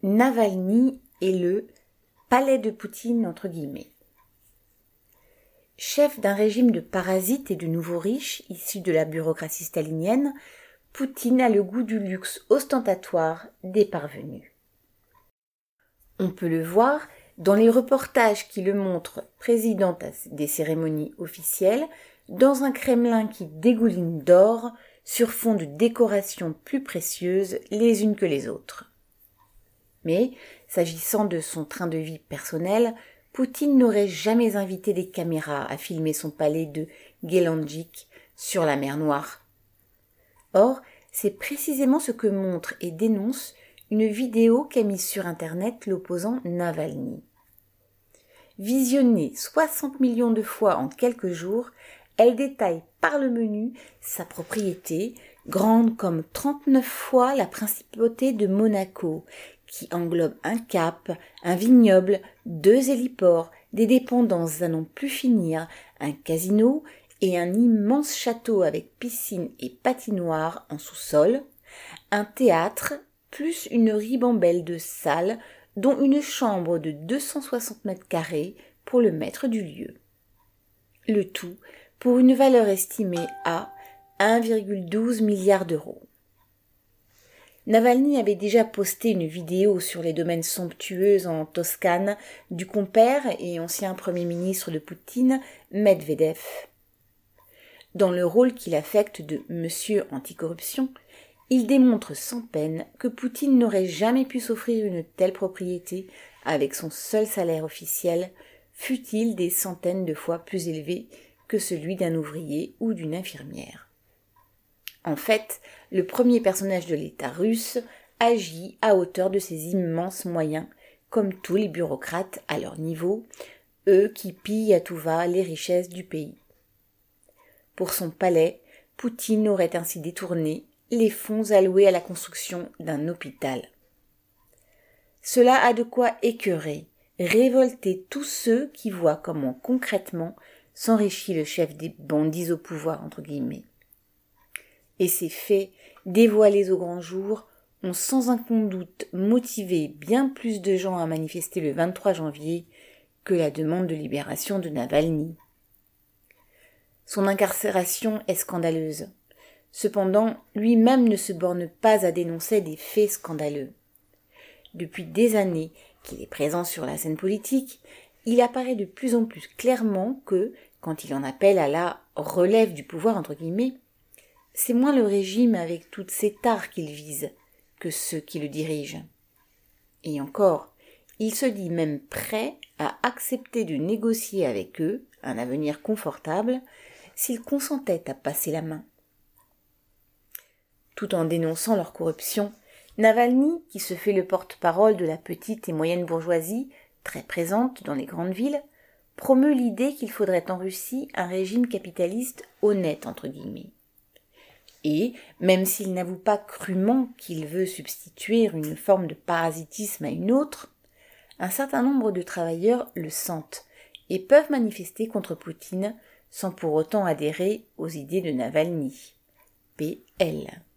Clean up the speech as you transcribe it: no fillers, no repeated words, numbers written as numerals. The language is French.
Navalny est le « palais de Poutine » entre guillemets. Chef d'un régime de parasites et de nouveaux riches issus de la bureaucratie stalinienne, Poutine a le goût du luxe ostentatoire des parvenus. On peut le voir dans les reportages qui le montrent présidant à des cérémonies officielles dans un Kremlin qui dégouline d'or sur fond de décorations plus précieuses les unes que les autres. Mais, s'agissant de son train de vie personnel, Poutine n'aurait jamais invité des caméras à filmer son palais de Gelandjik sur la mer Noire. Or, c'est précisément ce que montre et dénonce une vidéo qu'a mise sur Internet l'opposant Navalny. Visionnée 60 millions de fois en quelques jours, elle détaille par le menu sa propriété, grande comme 39 fois la principauté de Monaco, qui englobe un cap, un vignoble, 2 héliports, des dépendances à n'en plus finir, un casino et un immense château avec piscine et patinoire en sous-sol, un théâtre, plus une ribambelle de salles, dont une chambre de 260 mètres carrés pour le maître du lieu. Le tout pour une valeur estimée à 1,12 milliard d'euros. Navalny avait déjà posté une vidéo sur les domaines somptueux en Toscane du compère et ancien Premier ministre de Poutine, Medvedev. Dans le rôle qu'il affecte de Monsieur Anticorruption, il démontre sans peine que Poutine n'aurait jamais pu s'offrir une telle propriété avec son seul salaire officiel, fût-il des centaines de fois plus élevé que celui d'un ouvrier ou d'une infirmière. En fait, le premier personnage de l'État russe agit à hauteur de ses immenses moyens, comme tous les bureaucrates à leur niveau, eux qui pillent à tout va les richesses du pays. Pour son palais, Poutine aurait ainsi détourné les fonds alloués à la construction d'un hôpital. Cela a de quoi écœurer, révolter tous ceux qui voient comment concrètement s'enrichit le chef des bandits au pouvoir entre guillemets. Et ces faits, dévoilés au grand jour, ont sans aucun doute motivé bien plus de gens à manifester le 23 janvier que la demande de libération de Navalny. Son incarcération est scandaleuse. Cependant, lui-même ne se borne pas à dénoncer des faits scandaleux. Depuis des années qu'il est présent sur la scène politique, il apparaît de plus en plus clairement que, quand il en appelle à la « relève du pouvoir » entre guillemets, c'est moins le régime avec toutes ses tares qu'il vise que ceux qui le dirigent. Et encore, il se dit même prêt à accepter de négocier avec eux un avenir confortable s'ils consentaient à passer la main. Tout en dénonçant leur corruption, Navalny, qui se fait le porte-parole de la petite et moyenne bourgeoisie, très présente dans les grandes villes, promeut l'idée qu'il faudrait en Russie un régime capitaliste honnête entre guillemets. Et, même s'il n'avoue pas crûment qu'il veut substituer une forme de parasitisme à une autre, un certain nombre de travailleurs le sentent et peuvent manifester contre Poutine sans pour autant adhérer aux idées de Navalny. PL.